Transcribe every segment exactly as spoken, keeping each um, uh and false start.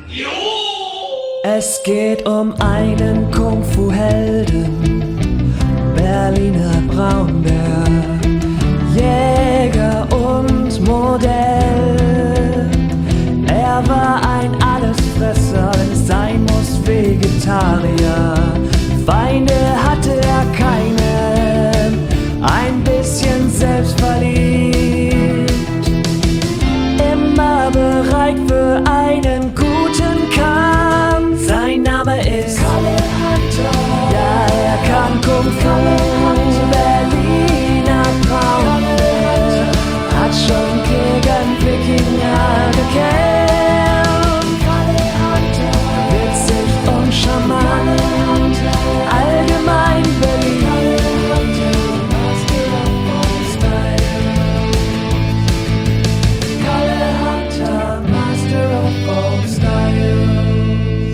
Es geht um einen Kung-Fu-Helden, Berliner Braunbär, Jäger und Modell. Er war ein Allesfresser, wenn es sein muss, Vegetarier. Feinde hatte er keine, ein bisschen selbstverliebt. Immer bereit für einen guten Kampf. Sein Name ist Kalle Hunter. Ja, er kann Kung Fu. Berliner Braunbär hat schon gegen Wikinger gekämpft. Kalle Hunter, witzig und charmant, allgemein beliebt. Kalle Hunter, Master of all styles.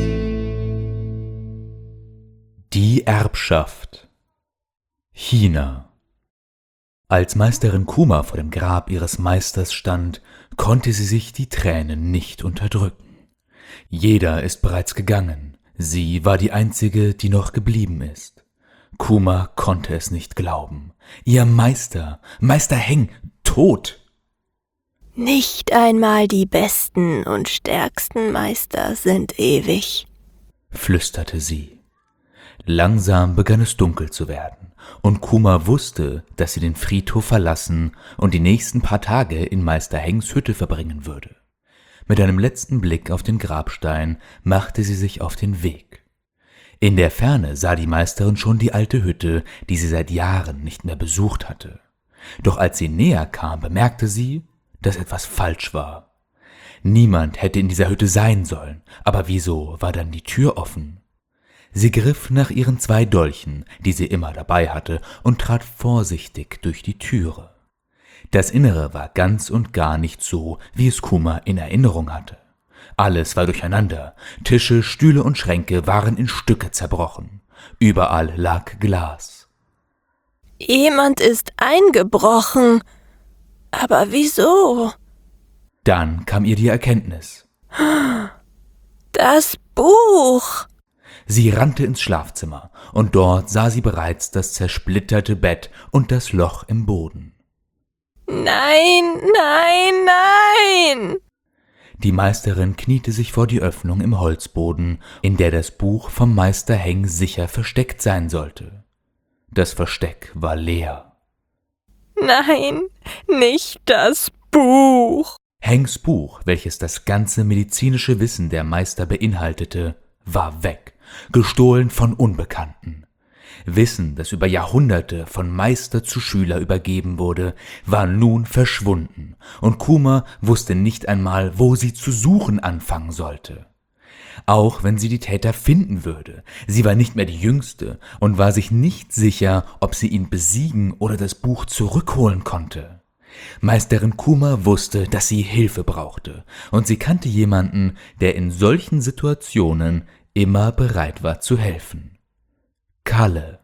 Die Erbschaft. China. Als Meisterin Kuma vor dem Grab ihres Meisters stand, konnte sie sich die Tränen nicht unterdrücken. Jeder ist bereits gegangen, sie war die einzige, die noch geblieben ist. Kuma konnte es nicht glauben. Ihr Meister, Meister Heng, tot! Nicht einmal die besten und stärksten Meister sind ewig, Flüsterte sie. Langsam begann es dunkel zu werden, und Kuma wusste, dass sie den Friedhof verlassen und die nächsten paar Tage in Meister Hengs Hütte verbringen würde. Mit einem letzten Blick auf den Grabstein machte sie sich auf den Weg. In der Ferne sah die Meisterin schon die alte Hütte, die sie seit Jahren nicht mehr besucht hatte. Doch als sie näher kam, bemerkte sie, dass etwas falsch war. Niemand hätte in dieser Hütte sein sollen, aber wieso war dann die Tür offen? Sie griff nach ihren zwei Dolchen, die sie immer dabei hatte, und trat vorsichtig durch die Türe. Das Innere war ganz und gar nicht so, wie es Kuma in Erinnerung hatte. Alles war durcheinander, Tische, Stühle und Schränke waren in Stücke zerbrochen. Überall lag Glas. Jemand ist eingebrochen. Aber wieso? Dann kam ihr die Erkenntnis. Das Buch! Sie rannte ins Schlafzimmer, und dort sah sie bereits das zersplitterte Bett und das Loch im Boden. Nein, nein, nein! Die Meisterin kniete sich vor die Öffnung im Holzboden, in der das Buch vom Meister Heng sicher versteckt sein sollte. Das Versteck war leer. Nein, nicht das Buch! Hengs Buch, welches das ganze medizinische Wissen der Meister beinhaltete, war weg. Gestohlen von Unbekannten. Wissen, das über Jahrhunderte von Meister zu Schüler übergeben wurde, war nun verschwunden, und Kuma wusste nicht einmal, wo sie zu suchen anfangen sollte. Auch wenn sie die Täter finden würde, sie war nicht mehr die Jüngste und war sich nicht sicher, ob sie ihn besiegen oder das Buch zurückholen konnte. Meisterin Kuma wusste, dass sie Hilfe brauchte, und sie kannte jemanden, der in solchen Situationen immer bereit war zu helfen. Kalle.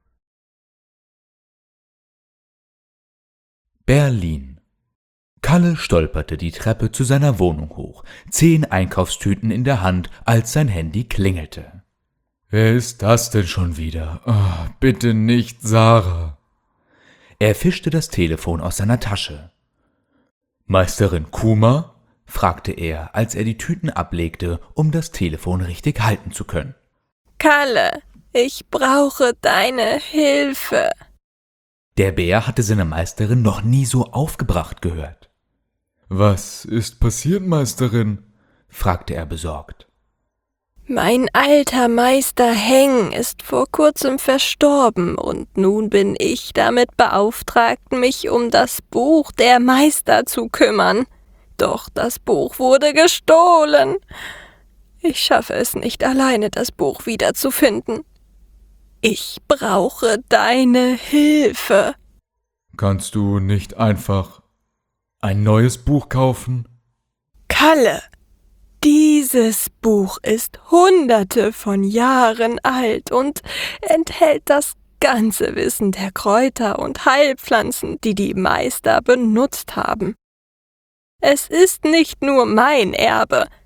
Berlin. Kalle stolperte die Treppe zu seiner Wohnung hoch, zehn Einkaufstüten in der Hand, als sein Handy klingelte. Wer ist das denn schon wieder? Oh, bitte nicht Sarah. Er fischte das Telefon aus seiner Tasche. »Meisterin Kuma?« fragte er, als er die Tüten ablegte, um das Telefon richtig halten zu können. Kalle, ich brauche deine Hilfe. Der Bär hatte seine Meisterin noch nie so aufgebracht gehört. »Was ist passiert, Meisterin?« fragte er besorgt. Mein alter Meister Heng ist vor kurzem verstorben und nun bin ich damit beauftragt, mich um das Buch der Meister zu kümmern. Doch das Buch wurde gestohlen. Ich schaffe es nicht alleine, das Buch wiederzufinden. Ich brauche deine Hilfe. Kannst du nicht einfach ein neues Buch kaufen? Kalle, dieses Buch ist hunderte von Jahren alt und enthält das ganze Wissen der Kräuter und Heilpflanzen, die die Meister benutzt haben. Es ist nicht nur mein Erbe,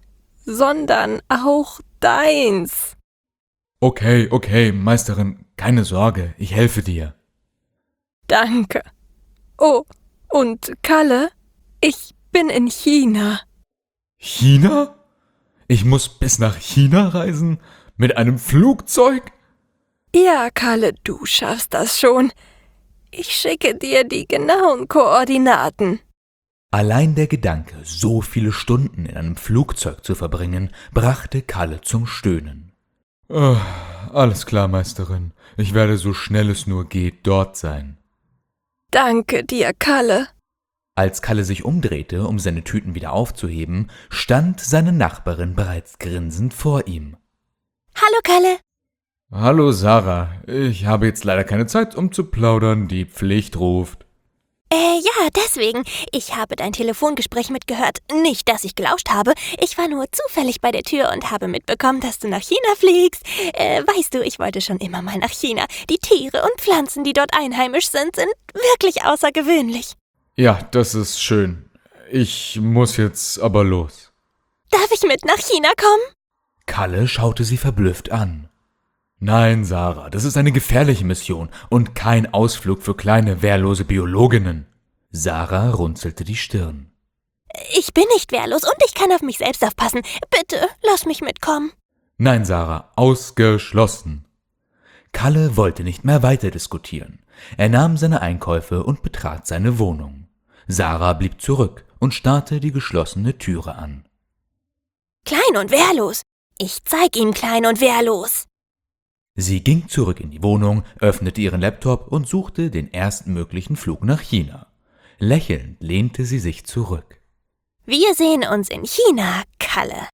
sondern auch deins. Okay, okay, Meisterin, keine Sorge, ich helfe dir. Danke. Oh, und Kalle, ich bin in China. China? Ich muss bis nach China reisen? Mit einem Flugzeug? Ja, Kalle, du schaffst das schon. Ich schicke dir die genauen Koordinaten. Allein der Gedanke, so viele Stunden in einem Flugzeug zu verbringen, brachte Kalle zum Stöhnen. Oh, alles klar, Meisterin. Ich werde so schnell es nur geht dort sein. Danke dir, Kalle. Als Kalle sich umdrehte, um seine Tüten wieder aufzuheben, stand seine Nachbarin bereits grinsend vor ihm. Hallo, Kalle. Hallo, Sarah. Ich habe jetzt leider keine Zeit, um zu plaudern. Die Pflicht ruft. Äh, ja, deswegen. Ich habe dein Telefongespräch mitgehört. Nicht, dass ich gelauscht habe. Ich war nur zufällig bei der Tür und habe mitbekommen, dass du nach China fliegst. Äh, weißt du, ich wollte schon immer mal nach China. Die Tiere und Pflanzen, die dort einheimisch sind, sind wirklich außergewöhnlich. Ja, das ist schön. Ich muss jetzt aber los. Darf ich mit nach China kommen? Kalle schaute sie verblüfft an. Nein, Sarah, das ist eine gefährliche Mission und kein Ausflug für kleine, wehrlose Biologinnen. Sarah runzelte die Stirn. Ich bin nicht wehrlos und ich kann auf mich selbst aufpassen. Bitte, lass mich mitkommen. Nein, Sarah, ausgeschlossen. Kalle wollte nicht mehr weiter diskutieren. Er nahm seine Einkäufe und betrat seine Wohnung. Sarah blieb zurück und starrte die geschlossene Türe an. Klein und wehrlos. Ich zeig ihm klein und wehrlos. Sie ging zurück in die Wohnung, öffnete ihren Laptop und suchte den erstmöglichen Flug nach China. Lächelnd lehnte sie sich zurück. Wir sehen uns in China, Kalle.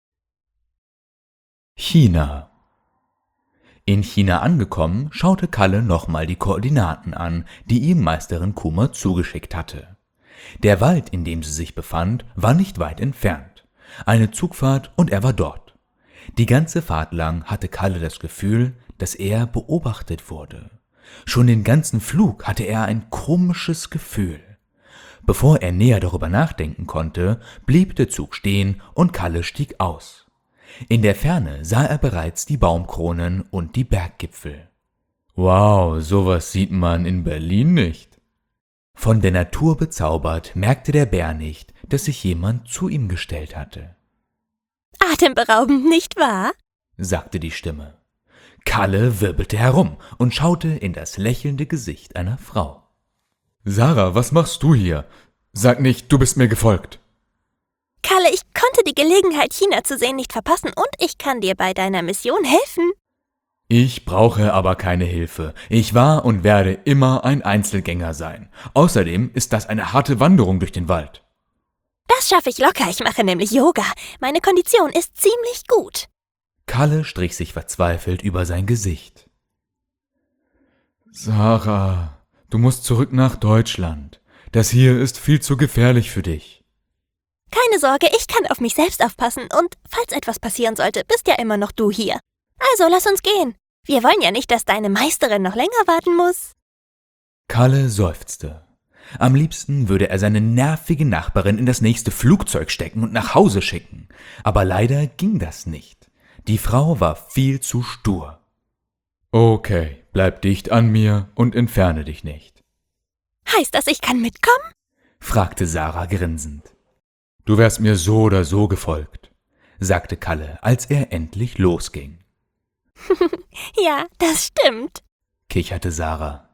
China. In China angekommen, schaute Kalle nochmal die Koordinaten an, die ihm Meisterin Kuma zugeschickt hatte. Der Wald, in dem sie sich befand, war nicht weit entfernt. Eine Zugfahrt und er war dort. Die ganze Fahrt lang hatte Kalle das Gefühl, dass er beobachtet wurde. Schon den ganzen Flug hatte er ein komisches Gefühl. Bevor er näher darüber nachdenken konnte, blieb der Zug stehen und Kalle stieg aus. In der Ferne sah er bereits die Baumkronen und die Berggipfel. Wow, sowas sieht man in Berlin nicht. Von der Natur bezaubert merkte der Bär nicht, dass sich jemand zu ihm gestellt hatte. Atemberaubend, nicht wahr? Sagte die Stimme. Kalle wirbelte herum und schaute in das lächelnde Gesicht einer Frau. Sarah, was machst du hier? Sag nicht, du bist mir gefolgt. Kalle, ich konnte die Gelegenheit, China zu sehen, nicht verpassen und ich kann dir bei deiner Mission helfen. Ich brauche aber keine Hilfe. Ich war und werde immer ein Einzelgänger sein. Außerdem ist das eine harte Wanderung durch den Wald. Das schaffe ich locker, ich mache nämlich Yoga. Meine Kondition ist ziemlich gut. Kalle strich sich verzweifelt über sein Gesicht. Sarah, du musst zurück nach Deutschland. Das hier ist viel zu gefährlich für dich. Keine Sorge, ich kann auf mich selbst aufpassen und falls etwas passieren sollte, bist ja immer noch du hier. Also lass uns gehen. Wir wollen ja nicht, dass deine Meisterin noch länger warten muss. Kalle seufzte. Am liebsten würde er seine nervige Nachbarin in das nächste Flugzeug stecken und nach Hause schicken. Aber leider ging das nicht. Die Frau war viel zu stur. Okay, bleib dicht an mir und entferne dich nicht. Heißt das, ich kann mitkommen? Fragte Sarah grinsend. Du wärst mir so oder so gefolgt, sagte Kalle, als er endlich losging. Ja, das stimmt, kicherte Sarah.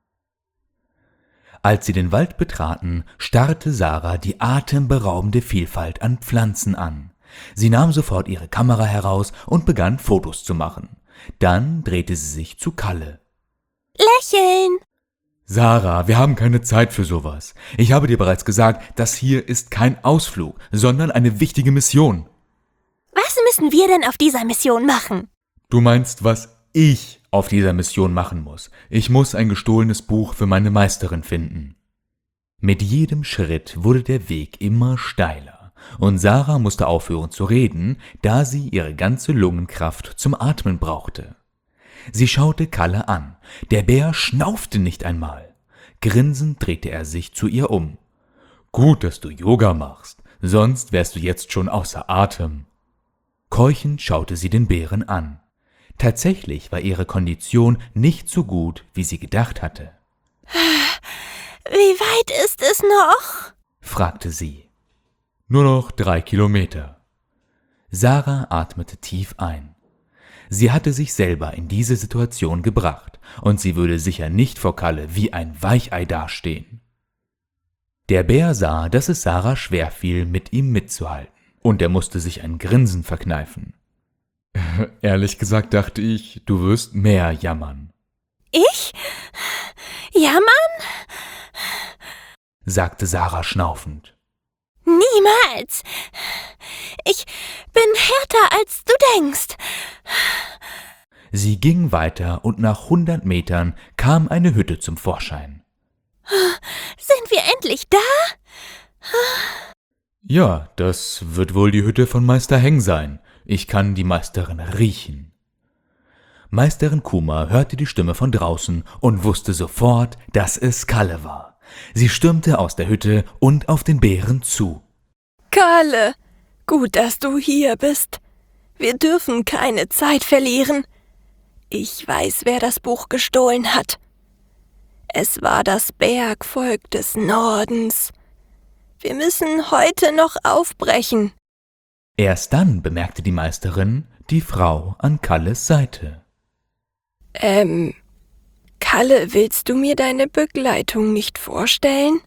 Als sie den Wald betraten, starrte Sarah die atemberaubende Vielfalt an Pflanzen an. Sie nahm sofort ihre Kamera heraus und begann Fotos zu machen. Dann drehte sie sich zu Kalle. Lächeln! Sarah, wir haben keine Zeit für sowas. Ich habe dir bereits gesagt, das hier ist kein Ausflug, sondern eine wichtige Mission. Was müssen wir denn auf dieser Mission machen? Du meinst, was ich auf dieser Mission machen muss. Ich muss ein gestohlenes Buch für meine Meisterin finden. Mit jedem Schritt wurde der Weg immer steiler und Sarah musste aufhören zu reden, da sie ihre ganze Lungenkraft zum Atmen brauchte. Sie schaute Kalle an. Der Bär schnaufte nicht einmal. Grinsend drehte er sich zu ihr um. Gut, dass du Yoga machst, sonst wärst du jetzt schon außer Atem. Keuchend schaute sie den Bären an. Tatsächlich war ihre Kondition nicht so gut, wie sie gedacht hatte. Wie weit ist es noch? Fragte sie. Nur noch drei Kilometer. Sarah atmete tief ein. Sie hatte sich selber in diese Situation gebracht und sie würde sicher nicht vor Kalle wie ein Weichei dastehen. Der Bär sah, dass es Sarah schwerfiel, mit ihm mitzuhalten, und er musste sich ein Grinsen verkneifen. Ehrlich gesagt dachte ich, du wirst mehr jammern, Ich? Jammern? sagte Sarah schnaufend. Niemals. Ich bin härter, als du denkst. Sie ging weiter und nach hundert Metern kam eine Hütte zum Vorschein. Sind wir endlich da? Ja, das wird wohl die Hütte von Meister Heng sein. Ich kann die Meisterin riechen. Meisterin Kuma hörte die Stimme von draußen und wusste sofort, dass es Kalle war. Sie stürmte aus der Hütte und auf den Bären zu. Kalle, gut, dass du hier bist. Wir dürfen keine Zeit verlieren. Ich weiß, wer das Buch gestohlen hat. Es war das Bergvolk des Nordens. Wir müssen heute noch aufbrechen. Erst dann bemerkte die Meisterin die Frau an Kalles Seite. Ähm, Kalle, willst du mir deine Begleitung nicht vorstellen?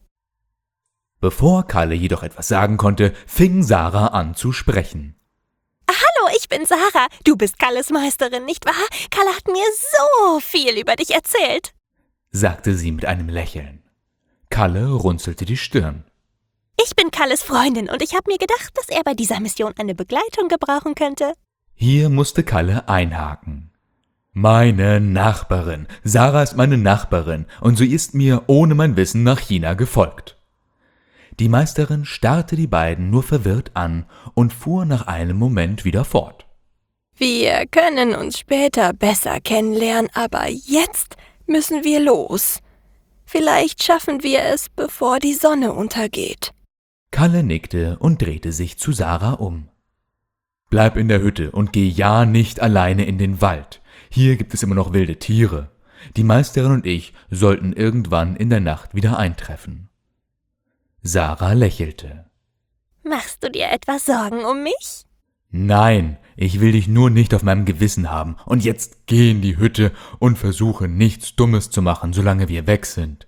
Bevor Kalle jedoch etwas sagen konnte, fing Sarah an zu sprechen. Hallo, ich bin Sarah. Du bist Kalles Meisterin, nicht wahr? Kalle hat mir so viel über dich erzählt, sagte sie mit einem Lächeln. Kalle runzelte die Stirn. Ich bin Kalles Freundin und ich habe mir gedacht, dass er bei dieser Mission eine Begleitung gebrauchen könnte. Hier musste Kalle einhaken. Meine Nachbarin. Sarah ist meine Nachbarin und sie ist mir ohne mein Wissen nach China gefolgt. Die Meisterin starrte die beiden nur verwirrt an und fuhr nach einem Moment wieder fort. Wir können uns später besser kennenlernen, aber jetzt müssen wir los. Vielleicht schaffen wir es, bevor die Sonne untergeht. Kalle nickte und drehte sich zu Sarah um. Bleib in der Hütte und geh ja nicht alleine in den Wald. Hier gibt es immer noch wilde Tiere. Die Meisterin und ich sollten irgendwann in der Nacht wieder eintreffen. Sarah lächelte. Machst du dir etwas Sorgen um mich? Nein, ich will dich nur nicht auf meinem Gewissen haben. Und jetzt geh in die Hütte und versuche nichts Dummes zu machen, solange wir weg sind.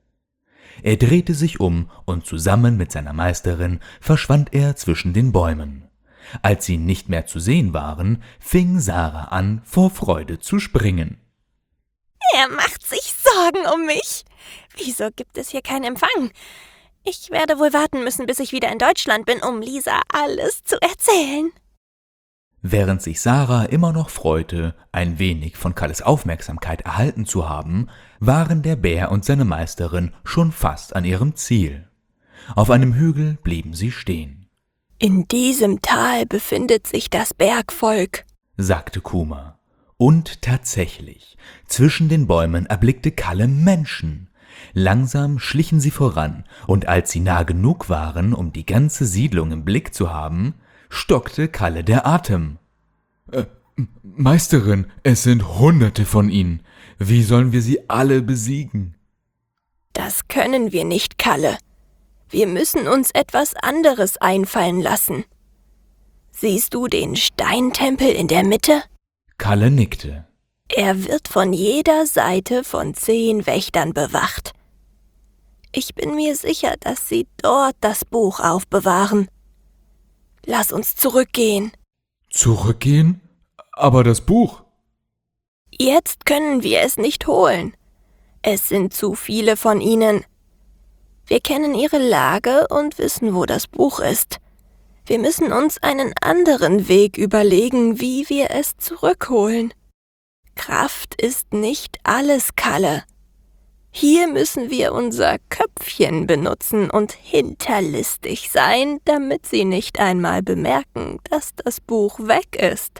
Er drehte sich um und zusammen mit seiner Meisterin verschwand er zwischen den Bäumen. Als sie nicht mehr zu sehen waren, fing Sarah an, vor Freude zu springen. Er macht sich Sorgen um mich. Wieso gibt es hier keinen Empfang? Ich werde wohl warten müssen, bis ich wieder in Deutschland bin, um Lisa alles zu erzählen. Während sich Sarah immer noch freute, ein wenig von Kalles Aufmerksamkeit erhalten zu haben, waren der Bär und seine Meisterin schon fast an ihrem Ziel. Auf einem Hügel blieben sie stehen. In diesem Tal befindet sich das Bergvolk, sagte Kuma. Und tatsächlich, zwischen den Bäumen erblickte Kalle Menschen. Langsam schlichen sie voran, und als sie nah genug waren, um die ganze Siedlung im Blick zu haben, stockte Kalle der Atem. Äh, Meisterin, es sind Hunderte von ihnen. Wie sollen wir sie alle besiegen? Das können wir nicht, Kalle. Wir müssen uns etwas anderes einfallen lassen. Siehst du den Steintempel in der Mitte? Kalle nickte. Er wird von jeder Seite von zehn Wächtern bewacht. Ich bin mir sicher, dass sie dort das Buch aufbewahren. Lass uns zurückgehen. Zurückgehen? Aber das Buch? Jetzt können wir es nicht holen. Es sind zu viele von ihnen. Wir kennen ihre Lage und wissen, wo das Buch ist. Wir müssen uns einen anderen Weg überlegen, wie wir es zurückholen. Kraft ist nicht alles, Kalle. Hier müssen wir unser Köpfchen benutzen und hinterlistig sein, damit sie nicht einmal bemerken, dass das Buch weg ist.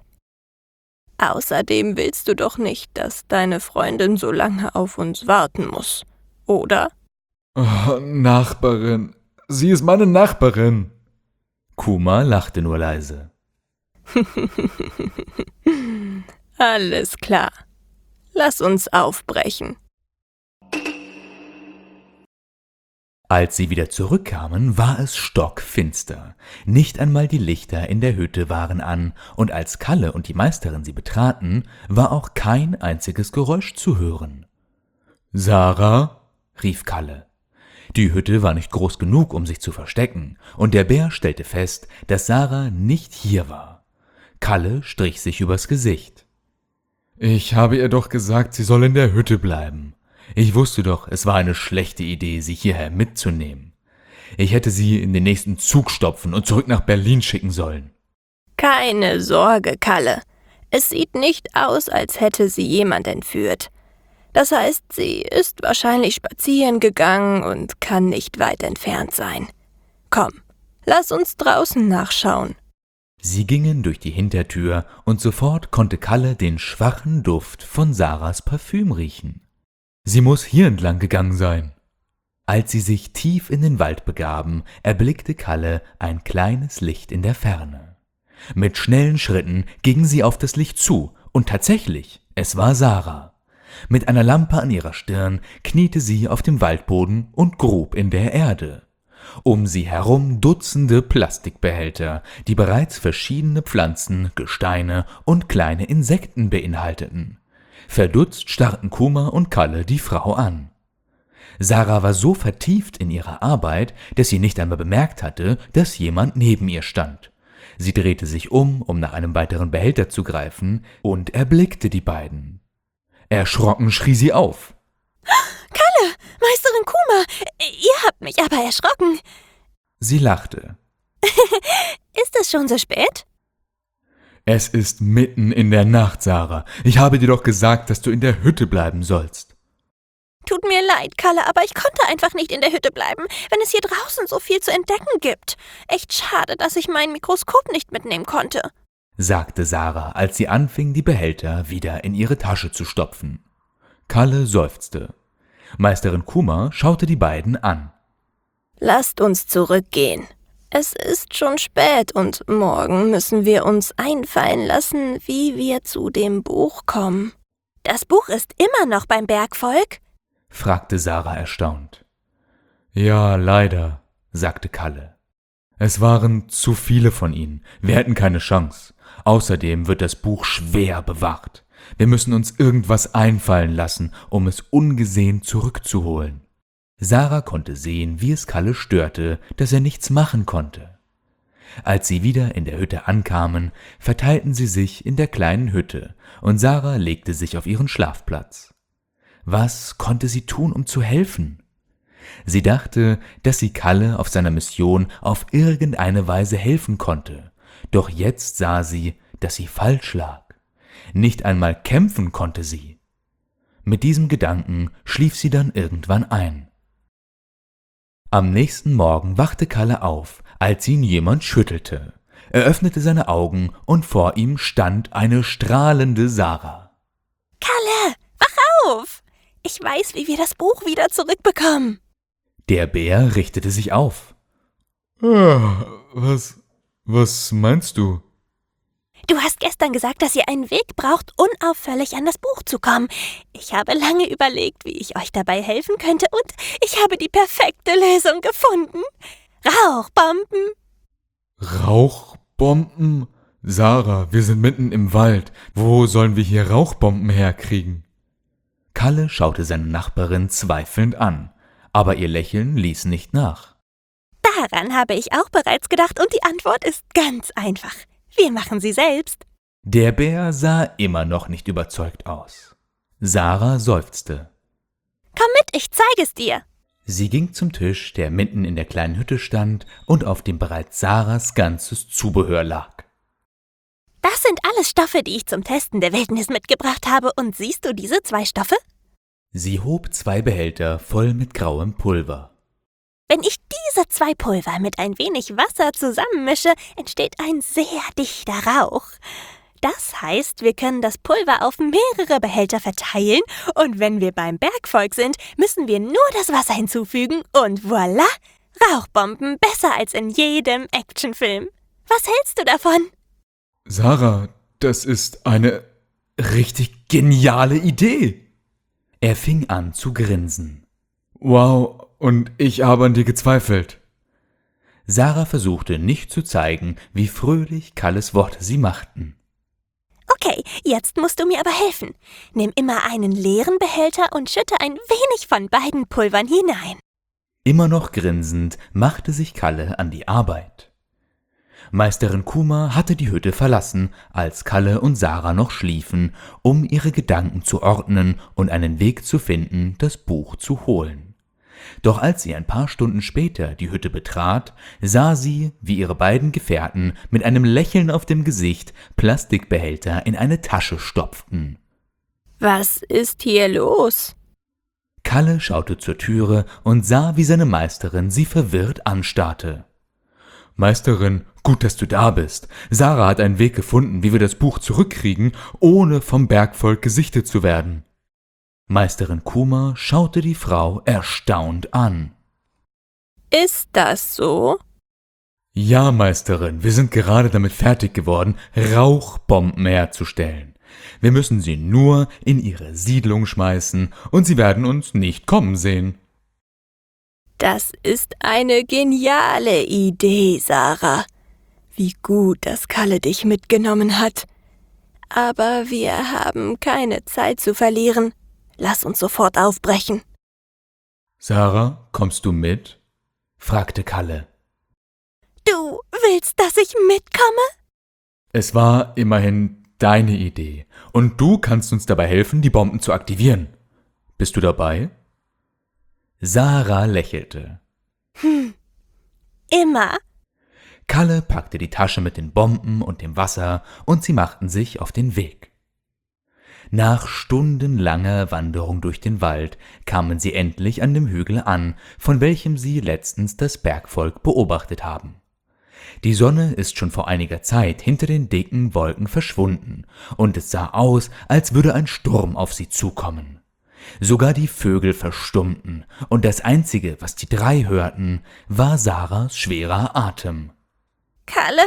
Außerdem willst du doch nicht, dass deine Freundin so lange auf uns warten muss, oder? Oh, Nachbarin. Sie ist meine Nachbarin. Kuma lachte nur leise. Alles klar. Lass uns aufbrechen. Als sie wieder zurückkamen, war es stockfinster. Nicht einmal die Lichter in der Hütte waren an, und als Kalle und die Meisterin sie betraten, war auch kein einziges Geräusch zu hören. »Sarah«, rief Kalle. Die Hütte war nicht groß genug, um sich zu verstecken, und der Bär stellte fest, dass Sarah nicht hier war. Kalle strich sich übers Gesicht. »Ich habe ihr doch gesagt, sie soll in der Hütte bleiben. Ich wusste doch, es war eine schlechte Idee, sie hierher mitzunehmen. Ich hätte sie in den nächsten Zug stopfen und zurück nach Berlin schicken sollen.« Keine Sorge, Kalle. Es sieht nicht aus, als hätte sie jemand entführt. Das heißt, sie ist wahrscheinlich spazieren gegangen und kann nicht weit entfernt sein. Komm, lass uns draußen nachschauen. Sie gingen durch die Hintertür, und sofort konnte Kalle den schwachen Duft von Sarahs Parfüm riechen. »Sie muss hier entlang gegangen sein.« Als sie sich tief in den Wald begaben, erblickte Kalle ein kleines Licht in der Ferne. Mit schnellen Schritten gingen sie auf das Licht zu, und tatsächlich, es war Sarah. Mit einer Lampe an ihrer Stirn kniete sie auf dem Waldboden und grub in der Erde. Um sie herum Dutzende Plastikbehälter, die bereits verschiedene Pflanzen, Gesteine und kleine Insekten beinhalteten. Verdutzt starrten Kuma und Kalle die Frau an. Sarah war so vertieft in ihrer Arbeit, dass sie nicht einmal bemerkt hatte, dass jemand neben ihr stand. Sie drehte sich um, um nach einem weiteren Behälter zu greifen, und erblickte die beiden. Erschrocken schrie sie auf. Kalle, Meisterin Kuma, ihr habt mich aber erschrocken. Sie lachte. Ist es schon so spät? Es ist mitten in der Nacht, Sarah. Ich habe dir doch gesagt, dass du in der Hütte bleiben sollst. Tut mir leid, Kalle, aber ich konnte einfach nicht in der Hütte bleiben, wenn es hier draußen so viel zu entdecken gibt. Echt schade, dass ich mein Mikroskop nicht mitnehmen konnte, sagte Sarah, als sie anfing, die Behälter wieder in ihre Tasche zu stopfen. Kalle seufzte. Meisterin Kuma schaute die beiden an. Lasst uns zurückgehen. Es ist schon spät und morgen müssen wir uns einfallen lassen, wie wir zu dem Buch kommen. Das Buch ist immer noch beim Bergvolk? Fragte Sarah erstaunt. Ja, leider, sagte Kalle. Es waren zu viele von ihnen. Wir hätten keine Chance. Außerdem wird das Buch schwer bewacht. Wir müssen uns irgendwas einfallen lassen, um es ungesehen zurückzuholen. Sarah konnte sehen, wie es Kalle störte, dass er nichts machen konnte. Als sie wieder in der Hütte ankamen, verteilten sie sich in der kleinen Hütte, und Sarah legte sich auf ihren Schlafplatz. Was konnte sie tun, um zu helfen? Sie dachte, dass sie Kalle auf seiner Mission auf irgendeine Weise helfen konnte, doch jetzt sah sie, dass sie falsch lag. Nicht einmal kämpfen konnte sie. Mit diesem Gedanken schlief sie dann irgendwann ein. Am nächsten Morgen wachte Kalle auf, als ihn jemand schüttelte. Er öffnete seine Augen, und vor ihm stand eine strahlende Sarah. Kalle, wach auf! Ich weiß, wie wir das Buch wieder zurückbekommen. Der Bär richtete sich auf. Ah, was, was meinst du? Du hast gestern gesagt, dass ihr einen Weg braucht, unauffällig an das Buch zu kommen. Ich habe lange überlegt, wie ich euch dabei helfen könnte, und ich habe die perfekte Lösung gefunden. Rauchbomben. Rauchbomben? Sarah, wir sind mitten im Wald. Wo sollen wir hier Rauchbomben herkriegen? Kalle schaute seine Nachbarin zweifelnd an, aber ihr Lächeln ließ nicht nach. Daran habe ich auch bereits gedacht, und die Antwort ist ganz einfach. Wir machen sie selbst. Der Bär sah immer noch nicht überzeugt aus. Sarah seufzte. Komm mit, ich zeige es dir. Sie ging zum Tisch, der mitten in der kleinen Hütte stand und auf dem bereits Sarahs ganzes Zubehör lag. Das sind alles Stoffe, die ich zum Testen der Wildnis mitgebracht habe. Und siehst du diese zwei Stoffe? Sie hob zwei Behälter voll mit grauem Pulver. Wenn ich diese zwei Pulver mit ein wenig Wasser zusammenmische, entsteht ein sehr dichter Rauch. Das heißt, wir können das Pulver auf mehrere Behälter verteilen, und wenn wir beim Bergvolk sind, müssen wir nur das Wasser hinzufügen und voilà, Rauchbomben besser als in jedem Actionfilm. Was hältst du davon? Sarah, das ist eine richtig geniale Idee. Er fing an zu grinsen. Wow, und ich habe an dir gezweifelt. Sarah versuchte nicht zu zeigen, wie fröhlich Kalles Worte sie machten. Okay, jetzt musst du mir aber helfen. Nimm immer einen leeren Behälter und schütte ein wenig von beiden Pulvern hinein. Immer noch grinsend machte sich Kalle an die Arbeit. Meisterin Kuma hatte die Hütte verlassen, als Kalle und Sarah noch schliefen, um ihre Gedanken zu ordnen und einen Weg zu finden, das Buch zu holen. Doch als sie ein paar Stunden später die Hütte betrat, sah sie, wie ihre beiden Gefährten mit einem Lächeln auf dem Gesicht Plastikbehälter in eine Tasche stopften. Was ist hier los? Kalle schaute zur Türe und sah, wie seine Meisterin sie verwirrt anstarrte. Meisterin, gut, dass du da bist. Sarah hat einen Weg gefunden, wie wir das Buch zurückkriegen, ohne vom Bergvolk gesichtet zu werden. Meisterin Kuma schaute die Frau erstaunt an. Ist das so? Ja, Meisterin, wir sind gerade damit fertig geworden, Rauchbomben herzustellen. Wir müssen sie nur in ihre Siedlung schmeißen und sie werden uns nicht kommen sehen. Das ist eine geniale Idee, Sarah. Wie gut, dass Kalle dich mitgenommen hat. Aber wir haben keine Zeit zu verlieren. Lass uns sofort aufbrechen. Sarah, kommst du mit? Fragte Kalle. Du willst, dass ich mitkomme? Es war immerhin deine Idee und du kannst uns dabei helfen, die Bomben zu aktivieren. Bist du dabei? Sarah lächelte. Hm, immer. Kalle packte die Tasche mit den Bomben und dem Wasser und sie machten sich auf den Weg. Nach stundenlanger Wanderung durch den Wald kamen sie endlich an dem Hügel an, von welchem sie letztens das Bergvolk beobachtet haben. Die Sonne ist schon vor einiger Zeit hinter den dicken Wolken verschwunden, und es sah aus, als würde ein Sturm auf sie zukommen. Sogar die Vögel verstummten, und das Einzige, was die drei hörten, war Sarahs schwerer Atem. Kalle,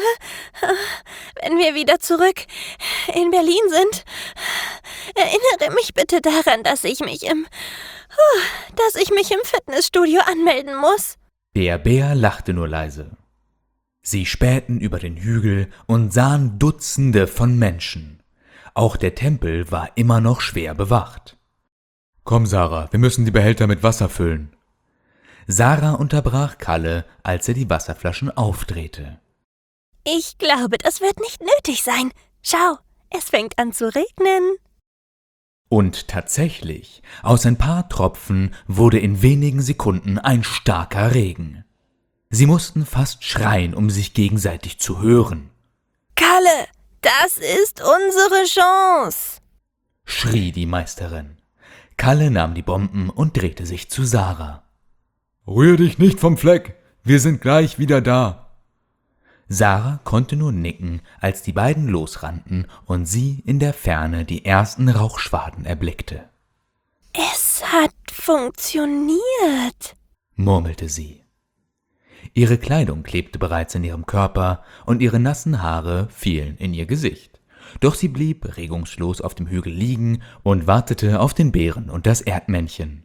wenn wir wieder zurück in Berlin sind, erinnere mich bitte daran, dass ich mich im, dass ich mich im Fitnessstudio anmelden muss. Der Bär lachte nur leise. Sie spähten über den Hügel und sahen Dutzende von Menschen. Auch der Tempel war immer noch schwer bewacht. Komm, Sarah, wir müssen die Behälter mit Wasser füllen. Sarah unterbrach Kalle, als er die Wasserflaschen aufdrehte. Ich glaube, das wird nicht nötig sein. Schau, es fängt an zu regnen. Und tatsächlich, aus ein paar Tropfen wurde in wenigen Sekunden ein starker Regen. Sie mussten fast schreien, um sich gegenseitig zu hören. Kalle, das ist unsere Chance, schrie die Meisterin. Kalle nahm die Bomben und drehte sich zu Sarah. Rühr dich nicht vom Fleck, wir sind gleich wieder da. Sarah konnte nur nicken, als die beiden losrannten und sie in der Ferne die ersten Rauchschwaden erblickte. Es hat funktioniert, murmelte sie. Ihre Kleidung klebte bereits an ihrem Körper und ihre nassen Haare fielen in ihr Gesicht. Doch sie blieb regungslos auf dem Hügel liegen und wartete auf den Bären und das Erdmännchen.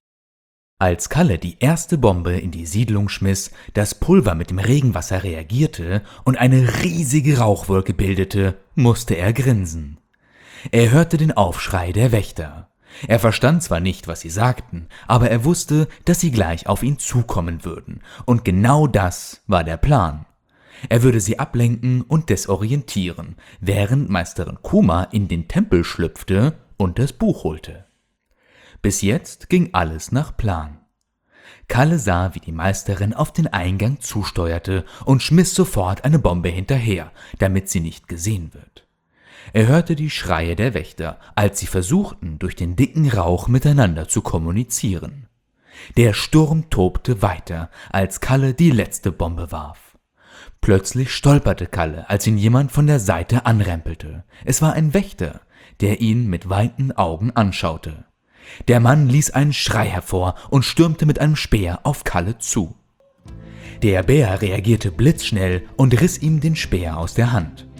Als Kalle die erste Bombe in die Siedlung schmiss, das Pulver mit dem Regenwasser reagierte und eine riesige Rauchwolke bildete, musste er grinsen. Er hörte den Aufschrei der Wächter. Er verstand zwar nicht, was sie sagten, aber er wusste, dass sie gleich auf ihn zukommen würden, und genau das war der Plan. Er würde sie ablenken und desorientieren, während Meisterin Kuma in den Tempel schlüpfte und das Buch holte. Bis jetzt ging alles nach Plan. Kalle sah, wie die Meisterin auf den Eingang zusteuerte und schmiss sofort eine Bombe hinterher, damit sie nicht gesehen wird. Er hörte die Schreie der Wächter, als sie versuchten, durch den dicken Rauch miteinander zu kommunizieren. Der Sturm tobte weiter, als Kalle die letzte Bombe warf. Plötzlich stolperte Kalle, als ihn jemand von der Seite anrempelte. Es war ein Wächter, der ihn mit weiten Augen anschaute. Der Mann ließ einen Schrei hervor und stürmte mit einem Speer auf Kalle zu. Der Bär reagierte blitzschnell und riss ihm den Speer aus der Hand.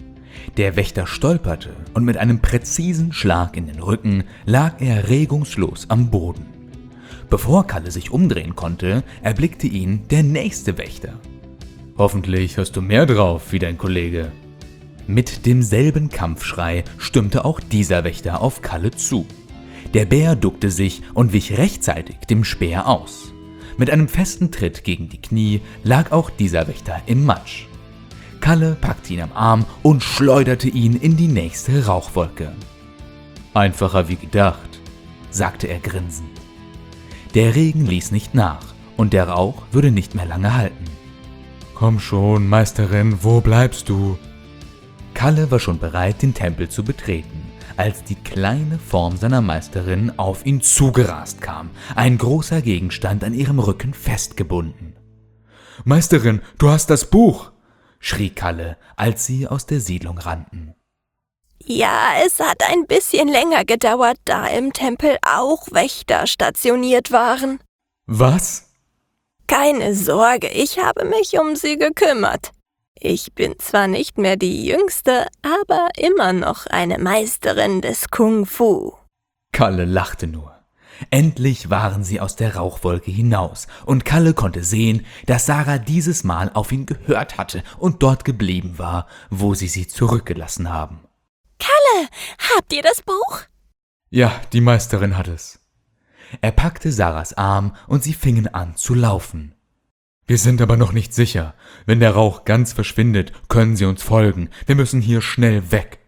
Der Wächter stolperte und mit einem präzisen Schlag in den Rücken lag er regungslos am Boden. Bevor Kalle sich umdrehen konnte, erblickte ihn der nächste Wächter. »Hoffentlich hast du mehr drauf wie dein Kollege.« Mit demselben Kampfschrei stürmte auch dieser Wächter auf Kalle zu. Der Bär duckte sich und wich rechtzeitig dem Speer aus. Mit einem festen Tritt gegen die Knie lag auch dieser Wächter im Matsch. Kalle packte ihn am Arm und schleuderte ihn in die nächste Rauchwolke. »Einfacher wie gedacht«, sagte er grinsend. Der Regen ließ nicht nach und der Rauch würde nicht mehr lange halten. »Komm schon, Meisterin, wo bleibst du?« Kalle war schon bereit, den Tempel zu betreten, als die kleine Form seiner Meisterin auf ihn zugerast kam, ein großer Gegenstand an ihrem Rücken festgebunden. »Meisterin, du hast das Buch!« schrie Kalle, als sie aus der Siedlung rannten. Ja, es hat ein bisschen länger gedauert, da im Tempel auch Wächter stationiert waren. »Was?« Keine Sorge, ich habe mich um sie gekümmert. Ich bin zwar nicht mehr die Jüngste, aber immer noch eine Meisterin des Kung Fu. Kalle lachte nur. Endlich waren sie aus der Rauchwolke hinaus und Kalle konnte sehen, dass Sarah dieses Mal auf ihn gehört hatte und dort geblieben war, wo sie sie zurückgelassen haben. Kalle, habt ihr das Buch? »Ja, die Meisterin hat es.« Er packte Sarahs Arm und sie fingen an zu laufen. »Wir sind aber noch nicht sicher. Wenn der Rauch ganz verschwindet, können sie uns folgen. Wir müssen hier schnell weg.«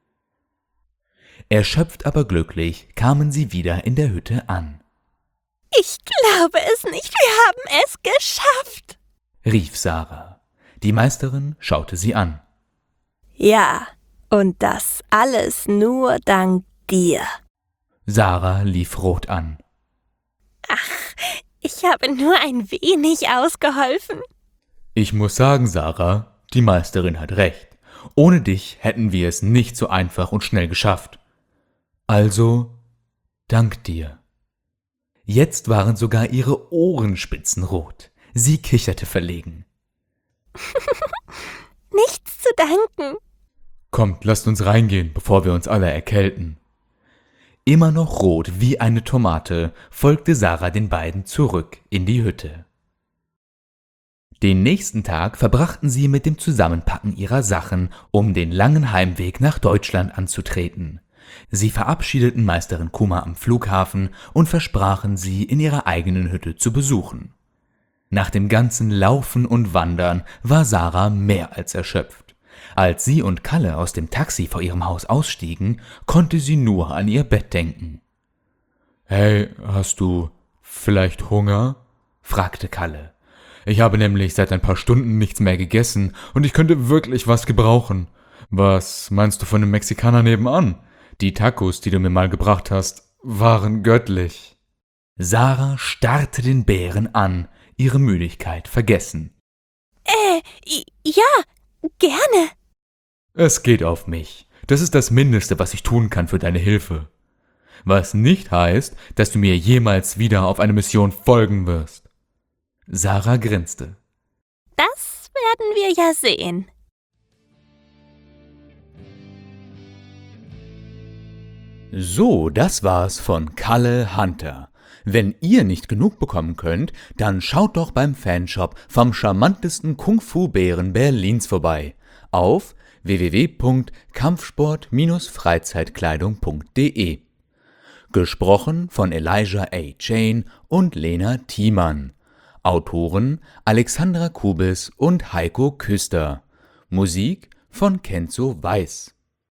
Erschöpft aber glücklich kamen sie wieder in der Hütte an. Ich glaube es nicht, wir haben es geschafft, rief Sarah. Die Meisterin schaute sie an. Ja, und das alles nur dank dir. Sarah lief rot an. Ach, ich habe nur ein wenig ausgeholfen. Ich muss sagen, Sarah, die Meisterin hat recht. Ohne dich hätten wir es nicht so einfach und schnell geschafft. Also, dank dir. Jetzt waren sogar ihre Ohrenspitzen rot. Sie kicherte verlegen. Nichts zu danken. Kommt, lasst uns reingehen, bevor wir uns alle erkälten. Immer noch rot wie eine Tomate folgte Sarah den beiden zurück in die Hütte. Den nächsten Tag verbrachten sie mit dem Zusammenpacken ihrer Sachen, um den langen Heimweg nach Deutschland anzutreten. Sie verabschiedeten Meisterin Kuma am Flughafen und versprachen, sie in ihrer eigenen Hütte zu besuchen. Nach dem ganzen Laufen und Wandern war Sarah mehr als erschöpft. Als sie und Kalle aus dem Taxi vor ihrem Haus ausstiegen, konnte sie nur an ihr Bett denken. »Hey, hast du vielleicht Hunger?« fragte Kalle. »Ich habe nämlich seit ein paar Stunden nichts mehr gegessen und ich könnte wirklich was gebrauchen. Was meinst du von dem Mexikaner nebenan? Die Tacos, die du mir mal gebracht hast, waren göttlich.« Sarah starrte den Bären an, ihre Müdigkeit vergessen. Äh, ja, gerne. »Es geht auf mich. Das ist das Mindeste, was ich tun kann für deine Hilfe. Was nicht heißt, dass du mir jemals wieder auf eine Mission folgen wirst.« Sarah grinste. Das werden wir ja sehen. So, das war's von Kalle Hunter. Wenn ihr nicht genug bekommen könnt, dann schaut doch beim Fanshop vom charmantesten Kung-Fu-Bären Berlins vorbei auf w w w punkt kampfsport freizeitkleidung punkt d e. Gesprochen von Elijah A. Chain und Lena Thiemann. Autoren Alexandra Kubis und Heiko Küster. Musik von Kenzo Weiß.